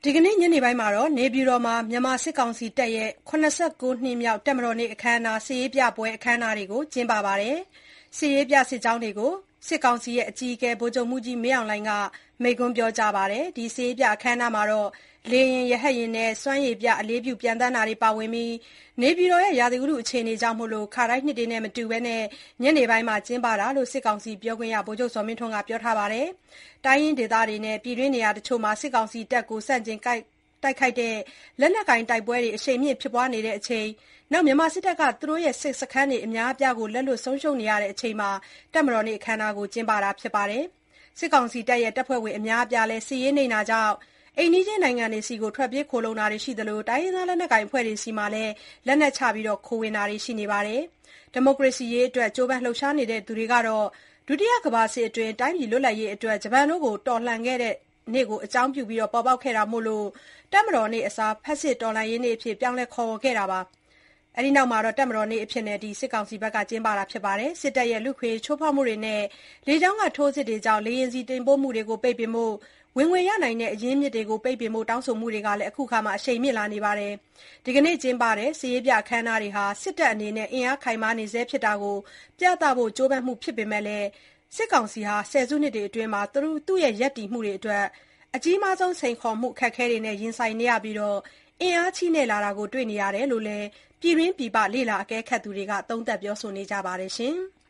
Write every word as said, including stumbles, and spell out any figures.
ဒီကနေ့ညနေပိုင်းမှာနေပြည်တော်မှာမြန်မာစစ်ကောင်စီတပ်ရဲ့၇၉နှစ်မြောက်တပ်မတော်နေ့အခမ်းအနားစစ်ရေးပြပွဲအခမ်းအနားတွေကိုကျင်းပပါတယ်။စစ်ရေးပြစစ်ကြောင်းတွေကိုစစ်ကောင်စီအကြီးအကဲဗိုလ်ချုပ်မှူးကြီးမင်းအောင်လှိုင်ကမိန့်ခွန်းပြောကြားပါတယ်။ဒီစစ်ရေးပြအခမ်းအနားမှာလေယာဉ်ရဟတ်ယာဉ်နဲ့စွမ်းရည်ပြအလေးပြုပျံသန်းတာတွေပါဝင်ပြီးနေပြည်တော်ရာသီဥတုအခြေအနေကြောင့်ခါတိုင်းနှစ်တွေနဲ့မတူဘဲညနေပိုင်းမှာကျင်းပတာလို့စစ်ကောင်စီပြောခွင့်ရဗိုလ်ချုပ်ဇော်မင်းထွန်းကပြောထားပါတယ်။တိုင်းရင်းဒေသတွေနဲ့ပြည်တွင်းနေရာတချို့မှာစစ်ကောင်စီတပ်ကိုဆန့်ကျင်တိုက်ခိုက်တဲ့လက်နက်ကိုင်တိုက်ပွဲတွေအရှိန်မြင့်ဖြစ်ပွားနေချိန်မြန်မာစစ်တပ်ကသူတို့ရဲ့စစ်စခန်းတွေအများအပြားကိုလက်လွတ်ဆုံးရှုံးနေရချိန်မှာတပ်မတော်နေ့အခမ်းအနားကိုကျင်းပတာဖြစ်ပါတယ်။စစ်ကောင်စီတပ်ရဲ့တပ်ဖွဲ့ဝင်အများအပြားလည်းစစ်ရေးနှိမ်နင်းတာကြောင့်အိမ်နီးချင်းနိုင်ငံတွေဆီထွက်ပြေးခိုလှုံတာတွေရှိသလိုတိုင်းရင်းသားလက်နက်ကိုင်အဖွဲ့တွေဆီမှာလည်းလက်နက်ချခိုဝင်တာတွေရှိနေပါတယ်။ဒီမိုကရေစီရေးအတွက်ကြိုးပမ်းလှုပ်ရှားနေသူတွေကတော့ဒုတိယကမ္ဘာစစ်အတွင်းတိုင်းပြည်လွတ်လပ်ရေးအတွက်ဂျပန်တို့ကိုတော်လှန်ခဲ့တဲ့နေ့ကိုအကြောင်းပြုပေါ်ပေါက်ခဲ့တာမို့တပ်မတော်နေ့အစားဖက်စစ်တော်လှန်ရေးနေ့အဖြစ်ပြောင်းလဲခေါ်ဝေါ်ခဲ့တာပါ။အဲဒီနောက်တပ်မတော်နေ့အဖြစ်စစ်ကောင်စီကကျင်းပတာဖြစ်ပါတယ်။စစ်တပ်ရဲ့လူ့အခွင့်အရေးချိုးဖောက်မှုတွေနဲ့လေကြောင်းကထိုးစစ်တွေကြောင့်လေယာဉ်ဆီတင်ပို့မှုတွေကိုပိတ်ပင်ဖို့ဝင်ငွေရနိုင်တဲ့အရင်းအမြစ်တွေကိုပိတ်ပင်ဖို့တောင်းဆိုမှုတွေကလည်းအခုအခါအရှိန်မြင့်လာနေပါတယ်။ဒီကနေ့ကျင်းပတဲ့စစ်ရေးပြအခမ်းအနားတွေဟာစစ်တပ်အနေနဲ့အင်အားခိုင်မာနေဆဲဖြစ်တာကိုပြသဖို့ကြိုးပမ်းမှုဖြစ်ပေမဲ့စစ်ကောင်စီဟာဆယ်စုနှစ်အတွင်းသူ့ရဲ့ရပ်တည်မှုတွေအတွက်အကြီးမားဆုံးစိန်ခေါ်မှုအခက်အခဲတွေနဲ့ရင်ဆိုင်နေရပြီးအင်အားချည့်နဲ့လာတာကိုတွေ့နေရတယ်လို့လည်းပြည်တွင်းပြည်ပလေ့လာအကဲခတ်သူတွေကသုံးသပ်ပြောဆိုနေကြပါတယ်။